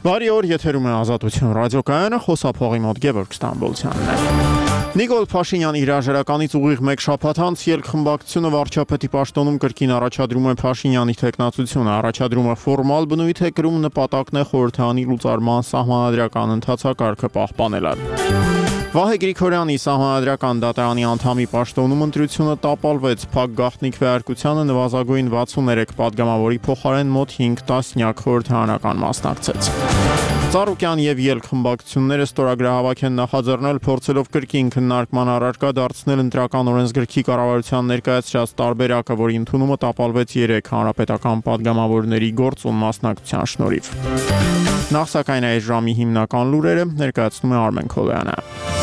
Բարի օր, եթերում է Ազատություն ռադիոկայանը, խոսափողի մոտ Գևորգ Ստամբոլցյանն է։ Նիկոլ Փաշինյանի հրաժարականից ուղիղ մեկ շաբաթ անց ելքխմբակցությունը վարչապետի պաշտոնում կրկին առաջադրում է Փաշինյանի թեկնածությունը։ Առաջադրումը ֆորմալ բնույթ է կրում, նպատակն է խորհրդանի լուծարման սահմանադրական ընթացակարգը պահպանելը։ Վահե Գրիգորյանի սահմանադրական դատարանի անդամի պաշտոնում ընտրությունը տապալվեց։ Փակ գաղտնիք վեհարկությանը նվազագույն 63 պատգամավորի փոխարեն մոտ 5 տասնյակ խորհրդարանական մասնակցեց։ Ծառուկյան եւ ելքխմբակցությունները ստորագրահավաք են նախաձեռնել, փորձելով կրկին քննարկման առարկա դարձնել ընտրական օրենսգրքի կառավարության ներկայացրած տարբերակը, որի ընդունումը տապալվեց 3 հանրապետական պատգամավորների գործուն մասնակցության շնորհիվ։ Նախ սակայն այս ժամի հիմնական լուրերը ներկայացնում է Արմեն Քոլյանը։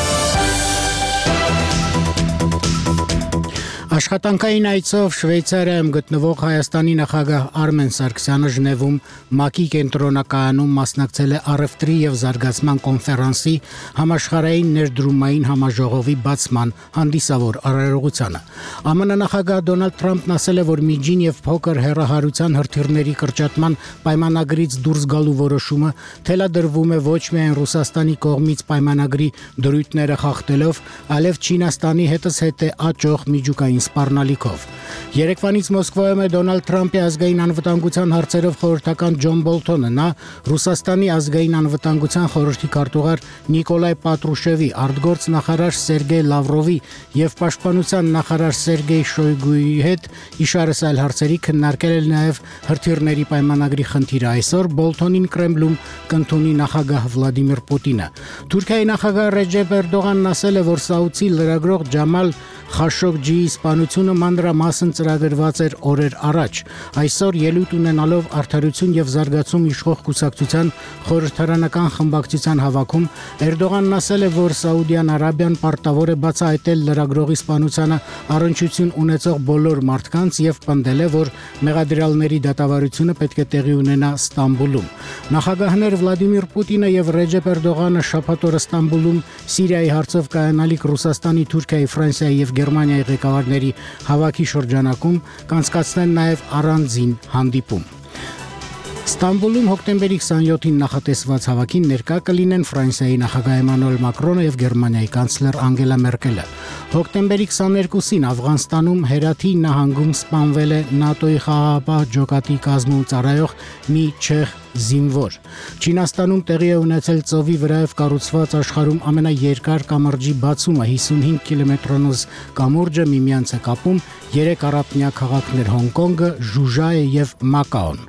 Աշխատանքային այցով Շվեյցարիայում գտնվող Հայաստանի նախագահ Արմեն Սարգսյանը Ժնևում ՄԱԿ-ի կենտրոնակայանում մասնակցել է առևտրի եւ զարգացման կոնֆերանսի համաշխարհային ներդրումային համաժողովի բացման հանդիսավոր արարողությանը։ ԱՄՆ նախագահ Դոնալդ Թրամփն ասել է, որ միջին եւ փոքր հեռահարության հրթիռների կրճատման պայմանագրից դուրս գալու որոշումը թելադրվում է ոչ միայն Ռուսաստանի կողմից պայմանագրի դրույթները խախտելով, այլև Չինաստանի հետզհետե աճող միջուկային սպառնալիքով։ Երեկվանից Մոսկվայում է Դոնալդ Թրամփի ազգային անվտանգության հարցերով խորհրդական Ջոն Բոլթոնը, նա Ռուսաստանի ազգային անվտանգության խորհրդի քարտուղար Նիկոլայ Պատրուշևի, արտգործնախարար Սերգեյ Լավրովի եւ պաշտպանության նախարար Սերգեյ Շոյգուի հետ իշարս այլ հարցերի քննարկել է նաեւ հրթիռների պայմանագրի խնդիրը։ Այսօր Բոլթոնին Կրեմլում կընդունի նախագահ Վլադիմիր Պուտինը։ Թուրքիայի նախագահ Ռեջեփ Էրդողանն ասել է, որ Սաուդի լրագրող Ջամալ Խաշոգջիի սպանությունը մանրամասն ծրագրված էր օրեր առաջ։ Այսօր ելույթ ունենալով Արդարություն եւ զարգացում իշխող կուսակցության խորհրդարանական խմբակցության հավաքում Էրդողանն ասել է, որ Սաուդյան Արաբիան պարտավոր է բացահայտել լրագրողի սպանությանը առնչություն ունեցող բոլոր մարդկանց եւ պնդել է, որ մեղադրյալների դատավարությունը պետք է տեղի ունենա Ստամբուլում։ Նախագահներ Վլադիմիր Պուտինը եւ Ռեջեփ Էրդողանը շաբաթ օրը Ստամբուլում Սիրիայի հարցով կայանալիք Ռուսաստանի, Թուրքիայի, Ֆրանսիայի եւ Գերմանիայի ղեկավարների հավաքի շրջանակում կանցկացնեն նաև առանձին հանդիպում։ Ստամբուլում հոկտեմբերի 27-ին նախատեսված հավաքին ներկա կլինեն Ֆրանսիայի նախագահ Էմանուել Մակրոնը եւ Գերմանիայի կանցլեր Անգելա Մերկելը։ Հոկտեմբերի 22-ին Աֆղանստանում Հերաթի նահանգում սպանվել է ՆԱՏՕ-ի խաղաղապահ ջոկատի կազմում ծառայող մի չեխ զինվոր։ Չինաստանում տեղի է ունեցել ծովի վրայով կառուցված աշխարհում ամենաերկար կամրջի բացումը 55 կիլոմետրանոց կամուրջը միմյանց է կապում 3 առափնյա քաղաքներ՝ Հոնկոնգը, Ժուժայը եւ Մակաոն։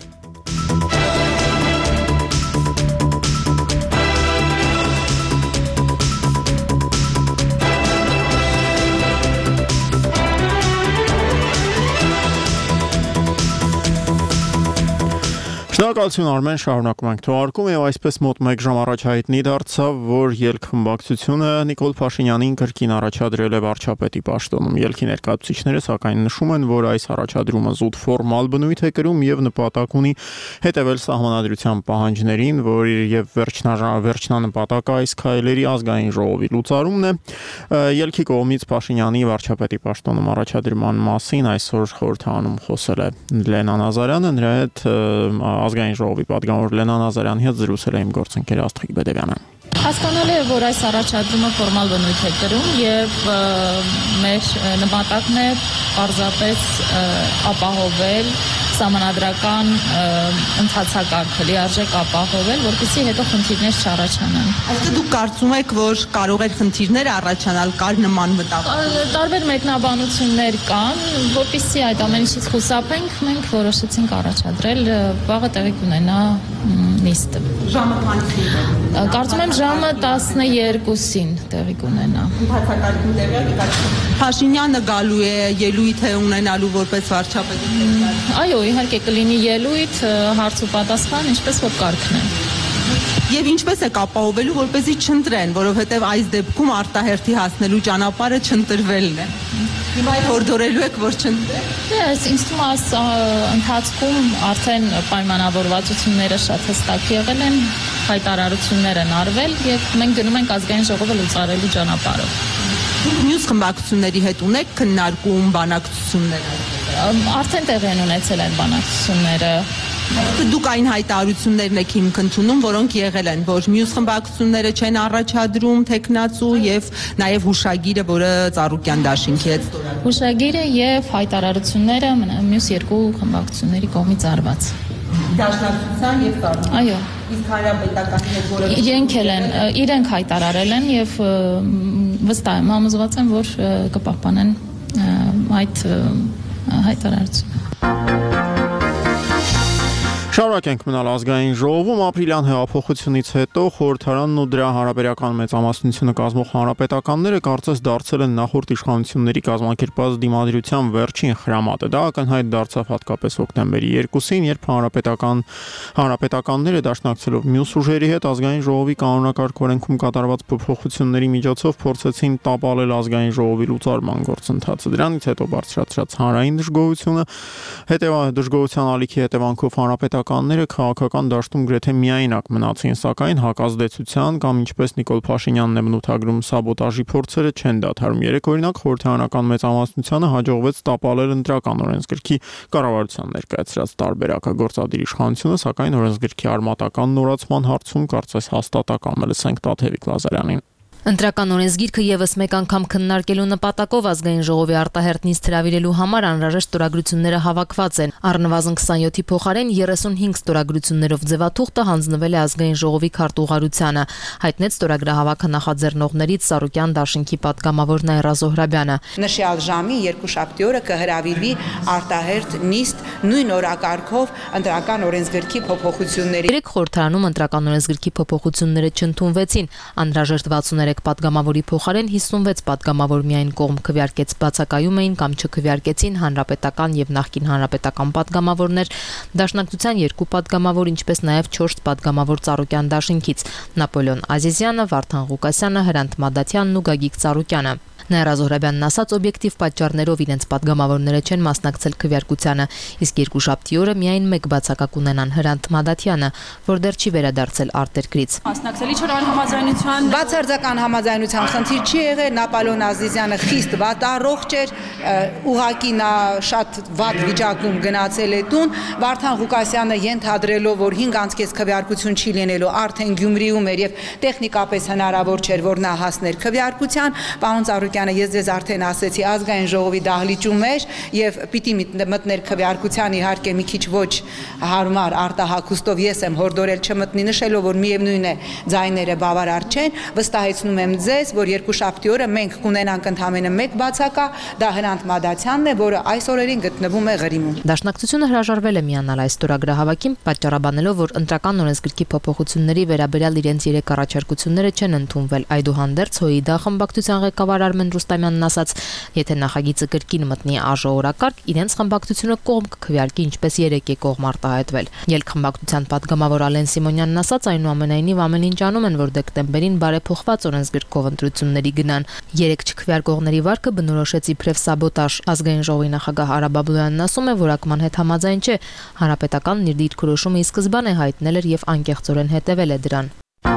Շնորհակալություն Արմեն, շարունակում ենք թողարկում եւ այսպես մոտ 1 ժամ առաջ հայտնի դարձավ, որ ելքխմբակցությունը Նիկոլ Փաշինյանին կրկին առաջադրել է վարչապետի պաշտոնում։ Ելքի ներկայացուցիչները սակայն նշում են, որ այս առաջադրումը զուտ ֆորմալ բնույթ է կրում եւ նպատակ ունի հետեւել սահմանադրության պահանջներին, որի եւ վերջնանպատակը այս քայլերի ազգային ժողովի լուծարումն է։ Ելքի կողմից Փաշինյանի վարչապետի պաշտոնում առաջադրման մասին այսօր խորհրդանում խոսել է Լենան Ազարյանը, նրա հետ ազգային ժողովի պատգամավոր Լենան Ազարյանի հետ զրուցել է իմ գործընկեր Աստղիկ Բեդևյանը։ Հասկանալի է, որ այս առաջադրումը ֆորմալ բնույթ է կրում եւ մեր նպատակն է պարզապես ապահովել սահմանադրական ընթացակարգը, լիարժեք ապահովել, որպեսզի հետո խնդիրներ չառաջանան։ Այսինքն դուք կարծում եք, որ կարող են խնդիրներ առաջանալ, կար նման մտավ։ Տարբեր մեկնաբանություններ կան, որպեսզի այդ ամեն ինչից խուսափենք, մենք որոշեցինք առաջադրել, վաղը տեղի կունենա նիստը։ Ժամը քանի՞ին է։ Կարծում եմ ժամը 12-ին տեղի կունենա։ Ընթացակարգում տեղի է։ Փաշինյանը գալու է, ելույթ է ունենալու որպես վարչապետ։ Այո, իհարկե կլինի ելույթ, հարց ու պատասխան, ինչպես որ կարգն է։ Եվ ինչպես է ապահովելու, որպեսզի չընտրեն, որովհետև այս դեպքում արտահերթի հասնելու ճանապարհը չընտրվելն է։ Հիմա հորդորելու եք, որ չընտրեն։ Ես ինձ թվում է ընթացքում արդեն պայմանավորվածությունները շատ հստակ եղել են, հայտարարություններ են արվել եւ մենք գնում ենք ազգային ժողովը լուծարելու ճանապարհով։ Դուք մյուս խմբակցությունների հետ ունեք քննարկում, բանակցություններ։ Արդեն տեղի են ունեցել այդ բանակցությունները Դուք այն հայտարարություններն եք հիմք ընդունում, որոնք եղել են, որ մյուս խմբակցությունները չեն առաջադրում թեկնածու եւ նաեւ հուշագիրը, որը Ծառուկյան դաշինքի հետ ստորագրվել։ Հուշագիրը եւ հայտարարությունները մյուս երկու խմբակցությունների կողմից արված։ Դաշնակցության եւ Ծառուկյան։ Այո։ Իսկ Հանրապետականի հետ որը իրենք հայտարարել են եւ վստահ եմ, համոզված եմ, որ կպահպանեն այդ հայտարարությունը։ Շարունակենք մնալ ազգային ժողովում ապրիլյան հեղափոխությունից հետո խորհրդարանն ու դրա հարաբերական մեծամասնությունը կազմող հանրապետականները կարծես դարձել են նախորդ իշխանությունների կազմակերպած դիմադրության վերջին խրամատը։ Դա ակնհայտ դարձավ հատկապես հոկտեմբերի 2-ին, երբ հանրապետականները դաշնակցելով մյուս ուժերի հետ ազգային ժողովի канոնակարգ օրենքում կատարված փոփոխությունների միջոցով փորձեցին տապալել ազգային ժողովի լուծարման գործընթացը։ Դրանից հետո բարձրացած հանրային դժգոհության ալիքի հետևանքով հանրապետականները քաղաքական դաշտում գրեթե միայնակ մնացին, սակայն հակազդեցության կամ ինչպես Նիկոլ Փաշինյանն է բնութագրում սաբոտաժի փորձերը չեն դադարում։ Երեք օրինակ խորհրդարանական մեծամասնությանը հաջողվեց տապալել ընտրական օրենսգրքի կառավարության ներկայացրած տարբերակը։ Գործադիր իշխանությունը, սակայն օրենսգրքի արմատական նորացման հարցում կարծես հաստատակամ է, լսենք Տաթևիկ Լազարյանին։ Ընտրական օրենսգիրքը եւս մեկ անգամ քննարկելու նպատակով ազգային ժողովի արտահերթ նիստ հրավիրելու համար անհրաժեշտ ստորագրությունները հավաքված են։ Առնվազն 27-ի փոխարեն 35 ստորագրություններով ձևաթուղթը հանձնվել է ազգային ժողովի քարտուղարությանը, հայտնեց ստորագրահավաքը նախաձեռնողներից Սարուկյան դաշինքի պատգամավոր Նաիրա Զոհրաբյանը։ Նշյալ ժամի երկուշաբթի օրը կհրավիրվի արտահերթ նիստ նույն օրակարգով ընտրական օրենսգրքի փոփոխությունների։ Երեք խորհրդարանում ընտրական օրենսգրքի փոփոխությունները չընդունվեցին, անհրաժեշտ 63 պատգամավորի փոխարեն 56 պատգամավոր միայն կողմ քվեարկեց, բացակայում էին կամ չքվեարկեցին հանրապետական եւ նախկին հանրապետական պատգամավորներ, դաշնակցության 2 պատգամավոր, ինչպես նաեւ 4 պատգամավոր Ծառուկյան դաշինքից՝ Նապոլեոն Ազիզյանը, Վարդան Ղուկասյանը, Հրանտ Մադաթյանն ու Գագիկ Ծառուկյանը։ Նաիրա Զոհրաբյանն ասաց, օբյեկտիվ պատճառներով իրենց պատգամավորները չեն մասնակցել քվեարկությանը, իսկ երկուշաբթի օրը միայն մեկ բացակակ ունենան Հրանտ Մադաթյանը, որ դեռ չի վերադարձել արտերկրից։ Մասնակցելի չէր այն համաձայնության։ Բացարձական համաձայնության խնդիր չի եղել, Նապոլեոն Ազիզյանը խիստ վատառողջ էր, ուղղակի նա շատ վատ վիճակում գնացել է տուն, Վարդան Ղուկասյանը ենթադրելով, որ 5 անցկես քվեարկություն չի լինելու, արդեն Գյումրիում էր եւ տեխնիկապես հնարավոր չէր, որ նա հասներ քվեարկության, պարոն Ծառուկյանը, ես ձեզ արդեն ասեցի, ազգային ժողովի դահլիճում էր եւ պիտի մտներ քվեարկության, իհարկե մի քիչ ոչ հարմար արտահակուստով ես եմ հորդորել չմտնի, նշելով, որ միևնույն է ձայները բավարար չեն, վստահեցնում եմ ձեզ, որ երկուշաբթի օրը մենք կունենանք ընդամենը մեկ բացակա, դա Հրանտ Մադաթյանն է, որը այս օրերին գտնվում է Ղրիմում։ Դաշնակցությունը հրաժարվել է միանալ այս ստորագրահավաքին, պատճառաբանելով, որ ընտրական օրենսգրքի փոփոխությունների վերաբերյալ իրենց 3 առաջարկությունները չեն ընդունվել։ Այդուհանդերձ ՀՅԴ խմբակցության ղեկավար Արմեն Ռուստամյանն ասաց, եթե նախագիծը կրկին մտնի ԱԺ-օրակարգ, իրենց խմբակցությունը կողմ կքվեարկի, ինչպես 3 է կողմ արտահայտվել։ Ելք խմբակցության պատգամավոր Ալեն Սիմոնյանն ասաց, այնուամենայնիվ ամեն ինչ անում են, որ դեկտեմբերին բարեփոխված օրենսգրքով ընտրությունների գնան։ 3 չքվեարկողների վարկը բնորոշեց իբրև սաբոտաժ։ Ազգային ժողովի նախագահ Արա Բաբլոյանն ասում է, որ ակման հետ համաձայն չէ, հանրապետականն իր դիրքորոշումը ի սկզբանե հայտնել էր եւ անկեղծորեն հետևել է դրան։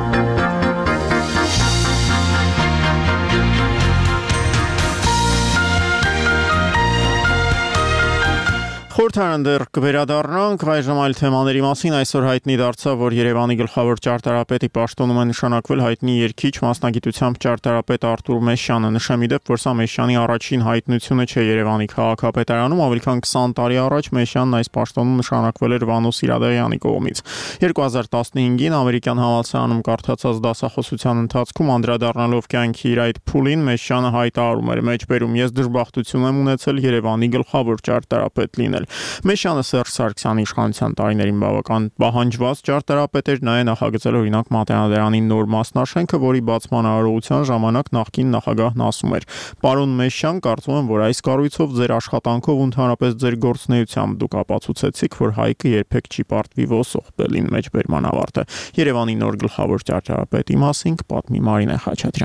Խորհրդարան դեռ կվերադառնանք, այժմ այլ թեմաների մասին այսօր հայտնի դարձավ, որ Երևանի գլխավոր ճարտարապետի պաշտոնում է նշանակվել հայտնի երգիչ մասնագիտությամբ ճարտարապետ Արտուր Մեշյանը։ Նշեմ իդեպ, որ սա Մեշյանի առաջին հայտնությունը չէ Երևանի քաղաքապետարանում, ավելի քան 20 տարի առաջ Մեշյանն այս պաշտոնում նշանակվել էր Վանո Սիրադեղյանի կողմից։ 2015-ին ամերիկյան համալսարանում կարդացած դասախոսության ընթացքում անդրադառնալով կյանքի իր այդ փուլին Մեշյանը հայտարարում էր. «Մեջբերում ես դժբախտություն եմ ունեցել Երևանի գլխավոր ճարտարապետ լինել»։ Մեշյանը Սերժ Սարգսյանի իշխանության տարիներին բավական պահանջված ճարտարապետ էր, նա է նախագծել օրինակ Մատենադարանի նոր մասնաշենքը, որի բացման արարողության ժամանակ նախկին նախագահն ասում էր. «Պարոն Մեշյան, կարծում եմ, որ այս կառույցով ձեր աշխատանքով ու ընդհանրապես ձեր գործունեությամբ դուք ապացուցեցիք, որ հայկը երբեք չի պարտվի ոսող բելին»։ Մեջբերման ավարտը։ Երևանի նոր գլխավոր ճարտարապետի մասին կպատմի Մարինե Խաչատրյանը։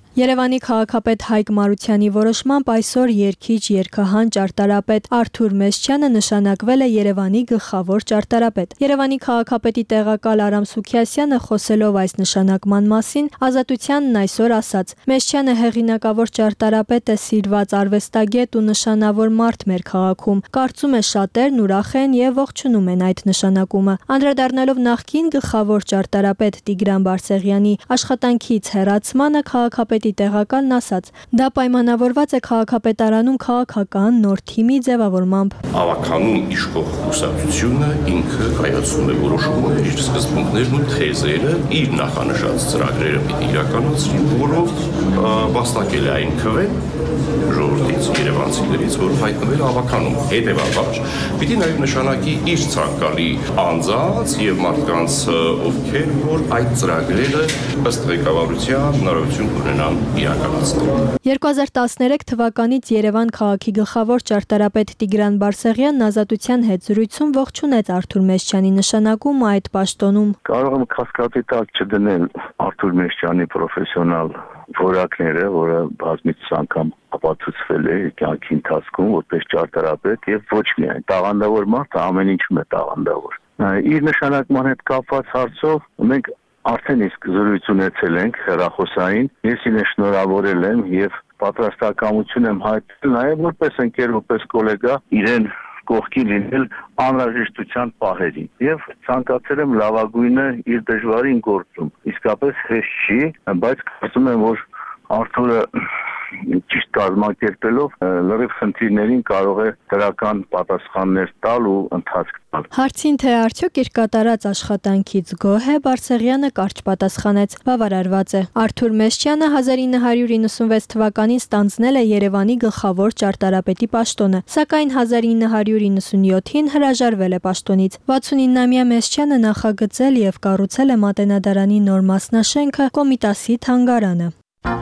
Երևանի քաղաքապետ Հայկ Մարությանի որոշմամբ այսօր երգիչ, երգահան, ճարտարապետ Արթուր Մեսչյանը նշանակվել է Երևանի գլխավոր ճարտարապետ։ Երևանի քաղաքապետի տեղակալ Արամ Սուքիասյանը խոսելով այս նշանակման մասին Ազատությանն այսօր ասաց. Մեսչյանը հեղինակավոր ճարտարապետ է, սիրված արվեստագետ ու նշանավոր մարդ մեր քաղաքում։ Կարծում է շատերն ուրախ են եւ ողջունում են այդ նշանակումը։ Անդրադառնալով նախկին գլխավոր ճարտարապետ Տիգրան Բարսեղյանի աշխատանքից հեռացմանը քաղաքապետի տեղակալն ասաց. դա պայմանավորված է քաղաքապետարանում քաղաքական նոր թիմի ձևավորմամբ։ Ավականում իշխող կուսակցությունը ինքը կայացնում է որոշումներ, իր սկզբունքներն ու թեզերը, իր նախանշած ծրագրերը պիտի իրականացնի, որով վաստակել է այն քվեն ժողովրդից, երևանցիներից, որ հայտնվել ավականում։ Հետևաբար, պիտի նաև նշանակի իր ցանկալի անձանց եւ մարդկանց, ովքեր որ այդ ծրագրերը ըստ ղեկավարության հնարավորություն ունենան իրականացնել։ 2013 թվականից Երևան քաղաքի գլխավոր ճարտարապետ Տիգրան Բարսեղյանն Ազատության հետ զրույցում ողջունեց Արթուր Մեսչյանի նշանակումը այդ պաշտոնում։ Կարող եմ կասկածի տակ չդնել Արթուր Մեսչյանի պրոֆեսիոնալ որակները, որը բազմիցս անգամ ապացուցվել է կյանքի ընթացքում որպես ճարտարապետ եւ ոչ միայն տաղանդավոր մարդ, ամեն ինչում է տաղանդավոր։ Իր նշանակման հետ կապված հարցով մենք արդեն իսկ զրույց ունեցել ենք հեռախոսային, ես ինձ շնորհավորել եմ եւ պատրաստակամություն եմ հայտնել նաեւ որպես ընկեր, որպես գոլեգա իրեն կողքի լինել անհրաժեշտության պահերին եւ ցանկացել եմ լավագույնը իր դժվարին գործում։ Իսկապես հեշտ չի, բայց կարծում եմ, որ Արթուրը ճիշտ կազմակերպելով լրիվ խնդիրներին կարող է դրական պատասխաններ տալ ու ընթացք տալ։ Հարցին թե արդյոք իր կատարած աշխատանքից գոհ է, Բարսեղյանը կարճ պատասխանեց. բավարարված է։ Արթուր Մեսչյանը 1996 թվականին ստանձնել է Երևանի գլխավոր ճարտարապետի պաշտոնը, սակայն 1997-ին հրաժարվել է պաշտոնից։ 69-ամյա Մեսչյանը նախագծել եւ կառուցել է Մատենադարանի նոր մասնաշենքը Կոմիտասի թանգարանը։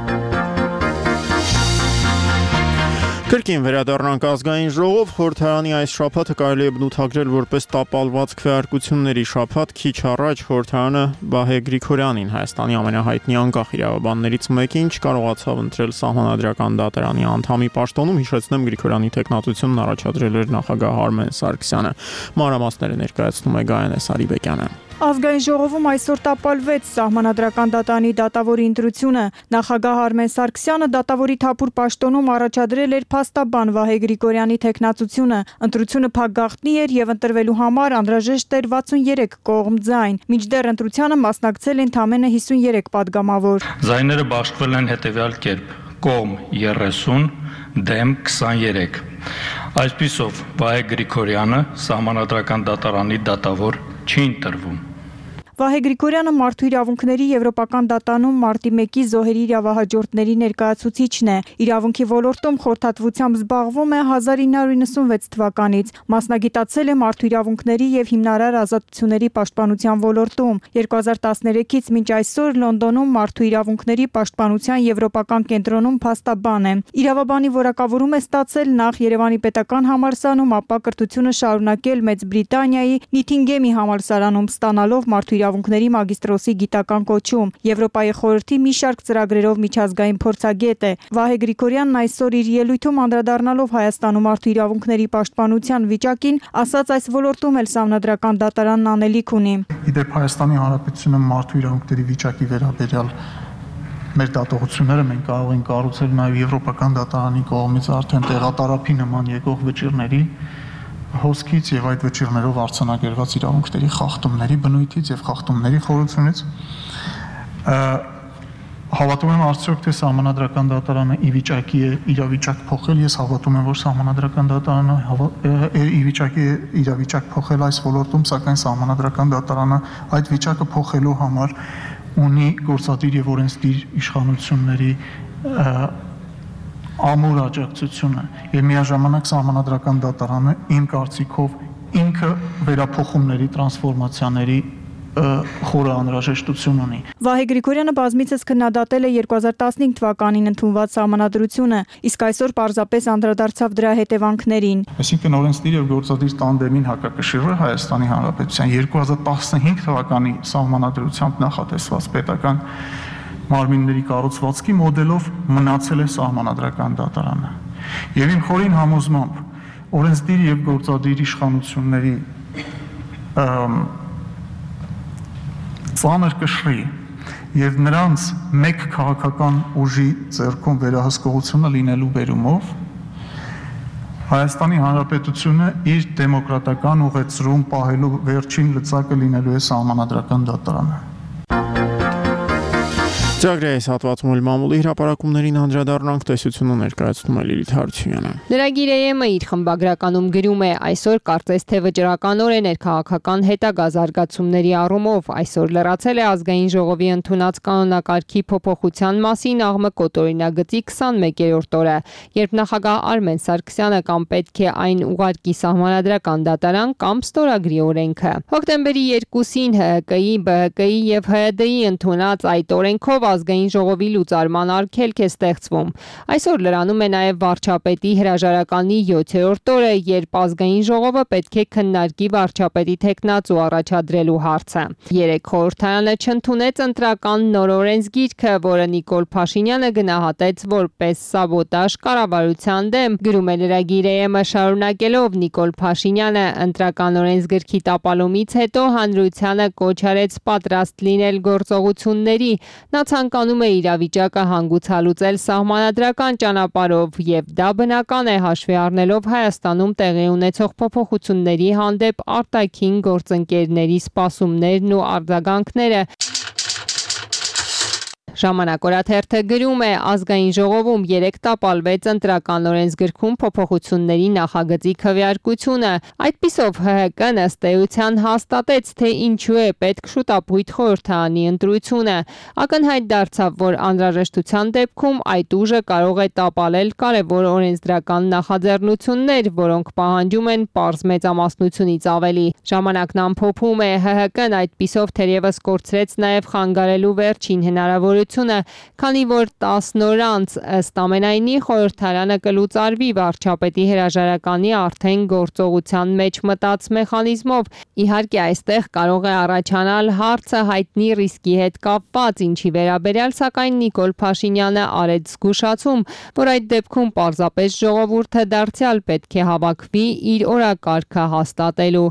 Կրկին վերադառնանք ազգային ժողով, խորհրդարանի այս շաբաթը կարելի է բնութագրել որպես տապալված քվեարկությունների շաբաթ, քիչ առաջ խորհրդարանը Վահե Գրիգորյանին, Հայաստանի ամենահայտնի անկախ իրավաբաններից մեկին, չկարողացավ ընտրել Սահմանադրական դատարանի անդամի պաշտոնում, հիշեցնեմ Գրիգորյանի թեկնածությունն առաջադրել էր նախագահ Արմեն Սարգսյանը։ Մանրամասները ներկայացնում է Գայանե Սարիբեկյանը։ Ազգային ժողովում այսօր տապալվեց Սահմանադրական դատարանի դատավորի ընտրությունը։ Նախագահ Արմեն Սարգսյանը դատավորի թափուր պաշտոնում առաջադրել էր փաստաբան Վահե Գրիգորյանի թեկնածությունը։ Ընտրությունը փակ գաղտնի էր եւ ընտրվելու համար անհրաժեշտ էր 63 կողմ ձայն։ Մինչդեռ ընտրությանը մասնակցել են ընդամենը 53 падգամավոր։ Ձայները բաշխվել են հետեւյալ կերպ. կողմ 30, դեմ 23։ Այսպիսով Վահե Գրիգորյանը Սահմանադրական դատարանի դատավոր չի ընտրվում։ Վահե Գրիգորյանը մարդու իրավունքների եվրոպական դատարանում մարտի 1-ի զոհերի իրավահաջորդների ներկայացուցիչն է։ Իրավունքի ոլորտում խորհրդատվությամբ զբաղվում է 1996 թվականից։ Մասնագիտացել է մարդու իրավունքների եւ հիմնարար ազատությունների պաշտպանության ոլորտում։ 2013-ից մինչ այսօր Լոնդոնում մարդու իրավունքների պաշտպանության եվրոպական կենտրոնում փաստաբան է։ Իրավաբանի որակավորում է ստացել նախ Երևանի պետական համալսարանում, ապա կրթությունը շարունակել Մեծ Բրիտանիայի Նիթինգեմի համալսարանում, ստանալով մարդու իրավունքների մագիստրոսի գիտական կոչում։ Եվրոպայի խորհրդի մի շարք ծրագրերով միջազգային փորձագետ է։ Վահե Գրիգորյանն այսօր իր ելույթում անդրադառնալով Հայաստանում մարդու իրավունքների պաշտպանության վիճակին, ասաց այս ոլորտում էլ Սահմանադրական դատարանն անելիք ունի։ Իդեպ Հայաստանի Հանրապետությունը մարդու իրավունքների վիճակի վերաբերյալ մեր դատողությունները մենք կարող ենք կառուցել նաև Եվրոպական դատարանի կողմից արդեն տեղատարափի նման եկող վճիռների հոսքից եւ այդ վճիռներով արձանագրված իրավունքների խախտումների բնույթից եւ խախտումների խորությունից հավատում եմ արդյոք թե Սահմանադրական դատարանը ի վիճակի է իրավիճակ փոխել, ես հավատում եմ որ Սահմանադրական դատարանը ի վիճակի է իրավիճակ փոխել այս ոլորտում, սակայն Սահմանադրական դատարանը այդ վիճակը փոխելու համար ունի գործադիր եւ օրենսդիր իշխանությունների ամուր աջակցությունը եւ միաժամանակ Սահմանադրական դատարանը իմ կարծիքով ինքը վերափոխումների տրանսֆորմացիաների խորը անհրաժեշտություն ունի։ Վահե Գրիգորյանը բազմիցս քննադատել է 2015 թվականին ընդունված սահմանադրությունը, իսկ այսօր պարզապես անդրադարձավ դրա հետևանքներին։ Այսինքն օրենսդիր եւ գործադիր տանդեմին հակակշիռ է Հայաստանի Հանրապետության 2015 թվականի սահմանադրությամբ նախատեսված պետական մարմինների կառուցվածքի մոդելով մնացել է սահմանադրական դատարանը։ Եվ իմ խորին համոզմամբ օրենսդիր եւ գործադիր իշխանությունների ծանր կշռի եւ նրանց մեկ քաղաքական ուժի ձեռքում վերահսկողությունը լինելու բերումով Հայաստանի Հանրապետությունը իր դեմոկրատական ուղեցրում պահելու վերջին լծակը լինելու է սահմանադրական դատարանը։ Ծրագրի հատվածում մամուլի հրապարակումներին անդրադառնանք տեսությունը ներկայացնում է Լիլիթ Հարությունյանը։ Լրագիր ԵՄ իր խմբագրականում գրում է այսօր կարծես թե վճռական օր է ներքաղաքական հետագա զարգացումների առումով այսօր լրացել է ազգային ժողովի ընդունած կանոնակարգի փոփոխության մասին աղմը կոտորինագծի 21-րդ օրը, երբ նախագահ Արմեն Սարգսյանը կամ պետք է այն ուղարկի սահմանադրական դատարան կամ ստորագրի օրենքը։ Հոկտեմբերի 2-ին ՀՀԿ-ի, ԲՀԿ-ի եւ ՀՅԴ-ի ընդունած այդ օրենքով ազգային ժողովի լուծարման արգելք է ստեղծվում։ Այսօր լրանում է նաև վարչապետի հրաժարականի 7-րդ օրը, երբ ազգային ժողովը պետք է քննարկի վարչապետի թեկնածու առաջադրելու հարցը։ Երեք խորհրդարանը չընդունեց ընտրական նոր օրենսգիրքը, որը Նիկոլ Փաշինյանը գնահատեց որպես սաբոտաժ կառավարության դեմ։ Գրում է լրագիր ԵՄ շարունակելով Նիկոլ Փաշինյանը ընտրական օրենսգրքի տապալումից հետո հանրությանը կոչ արեց պատրաստ լինել գործողությունների։ Նա ցանկանում է իրավիճակը հանգուցալուծել սահմանադրական ճանապարհով եւ դա բնական է հաշվի առնելով Հայաստանում տեղի ունեցող փոփոխությունների հանդեպ արտաքին գործընկերների սպասումներն ու արձագանքները։ Ժամանակ օրաթերթը գրում է ազգային ժողովում 3 տապալվեց ընտրական օրենսգրքում փոփոխությունների նախագծի քվեարկությունը։ Այդպիսով ՀՀԿ-ն ըստ էության հաստատեց, թե ինչու է պետք շուտապույտ խորհրդարանի ընտրությունը։ Ակնհայտ դարձավ, որ անհրաժեշտության դեպքում այդ ուժը կարող է տապալել կարևոր օրենսդրական նախաձեռնություններ, որոնք պահանջում են պարզ մեծամասնությունից ավելի։ Ժամանակն ամփոփում է ՀՀԿ-ն այդպիսով թերևս կորցրեց նաև խանգարելու վերջին հնարավորությունը, քանի որ 10 օր անց ըստ ամենայնի խորհրդարանը կլուծարվի վարչապետի հրաժարականի արդեն գործողության մեջ մտած մեխանիզմով։ Իհարկե այստեղ կարող է առաջանալ հարցը հայտնի ռիսկի հետ կապված, ինչի վերաբերյալ սակայն Նիկոլ Փաշինյանը արեց զգուշացում, որ այդ դեպքում պարզապես ժողովուրդը դարձյալ պետք է հավաքվի իր օրակարգը հաստատելու։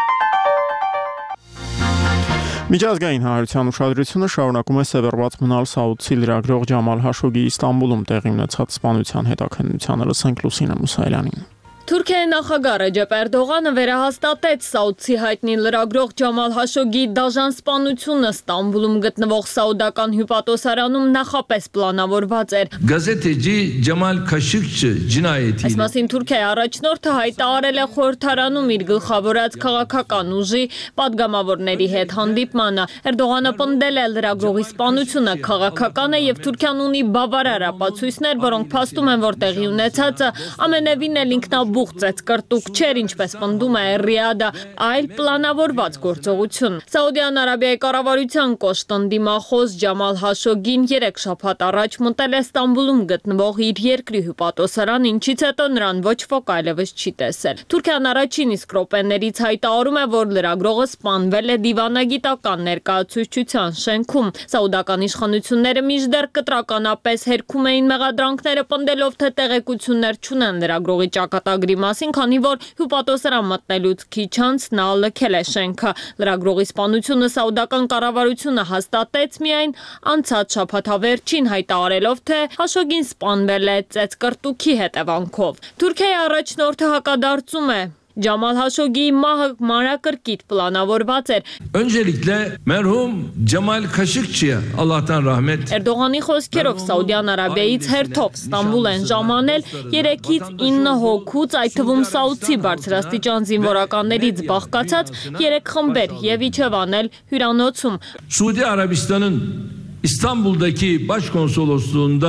Միջազգային հանրության ուշադրությունը շարունակում է սևեռված մնալ Սաուդցի լրագրող Ջամալ Հաշոգի Իստանբուլում տեղի ունեցած սպանության հետաքննությանը, լսենք Լուսինե Մուսայելյանին։ Թուրքիայի նախագահ Ռեջեփ Էրդողանը վերահաստատեց Սաուդցի հայտնի լրագրող Ջամալ Հաշոգի դաժան սպանությունը Ստամբուլում գտնվող սաուդական հյուպատոսարանում նախապես պլանավորված էր։ Գազետեջի Ջամալ Քաշիգչի ջինայեթի։ Այս մասին Թուրքիայի առաջնորդը հայտարարել է խորհրդարանում իր գլխավորած քաղաքական ուժի падգամավորների հետ հանդիպմանը։ Էրդողանը պնդել է լրագրողի սպանությունը քաղաքական է եւ Թուրքիան ունի բավարար ապացույցներ, որոնք փաստում են, որ տեղի ունեցածը ամենևին էլ ինքնաբուխ կրտուկ չէր, ինչպես պնդում է Ռիադը, այլ պլանավորված գործողություն։ Սաուդյան Արաբիայի կառավարության կոշտ դիմախոս Ջամալ Հաշոգին 3 շաբաթ առաջ մտել է Ստամբուլում գտնվող իր երկրի հյուպատոսարան, ինչից հետո նրան ոչ ոք այլևս չի տեսել։ Թուրքիան առաջին իսկ րոպեներից հայտարարում է, որ լրագրողը սպանվել է դիվանագիտական ներկայացուցչության շենքում։ Սաուդական իշխանությունները մինչդեռ կտրականապես հերքում էին մեղադրանքները, պնդելով, թե տեղեկություններ չունեն լրագրողի ճակատագրի մասին, քանի որ հյուպատոսարան մտնելուց քիչ անց նա լքել է շենքը։ Լրագրողի սպանությունը սաուդական կառավարությունը հաստատեց միայն անցած շաբաթավերջին, հայտարարելով, թե Հաշոգին սպանվել է ծեծկրտուքի հետևանքով։ Թուրքիայի առաջնորդը հակադարձում է. Ջամալ Հաշոգիի մահը մանրակրկիտ պլանավորված էր։ Öncelikle merhum Cemal Kaşıkçı'ya Allah'tan rahmet. Էրդողանի խոսքերով Սաուդյան Արաբիայից հերթով Ստամբուլ են ժամանել 3-ից 9 հոգուց, այդ թվում Սաուդցի բարձրաստիճան զինվորականներից բաղկացած 3 խմբեր եւ իջևանել հյուրանոցում։ Suudi Arabistan'ın İstanbul'daki başkonsolosluğunda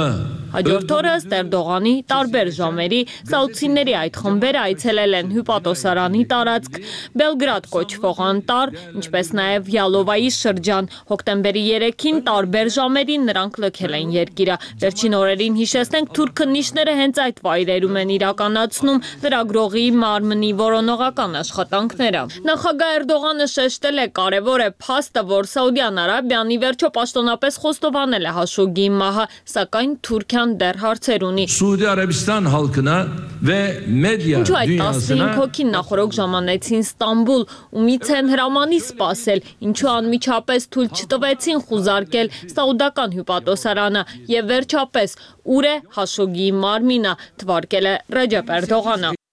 Հաջորդ օրը ըստ Էրդողանի տարբեր ժամերի սաուդցիների այդ խմբերը այցելել են հյուպատոսարանի տարածք, Բելգրադ կոչվող անտառ, ինչպես նաև Յալովայի շրջան։ Հոկտեմբերի 3-ին տարբեր ժամերին նրանք լքել են երկիրը։ Վերջին օրերին հիշեցնենք, թուրք քննիչները հենց այդ վայրերում են իրականացնում լրագրողի մարմնի որոնողական աշխատանքները։ Նախագահ Էրդողանը շեշտել է, կարևոր է փաստը, որ Սաուդյան Արաբիան ի վերջո պաշտոնապես խոստովանել է Հաշոգիի մահը, sակայն Թուրքիան դեռ հարցեր ունի։ Suudi Arabistan halkına ve medya Ինչու այդ 15 dünyasına հոգին նախորդ ժամանեցին Ստամբուլ, ումից են հրամանի սպասել, ինչու անմիջապես թույլ չտվեցին խուզարկել սաուդական հյուպատոսարանը եւ վերջապես ուր է Հաշոգիի մարմինը, թվարկել է Ռեջեփ Էրդողանը։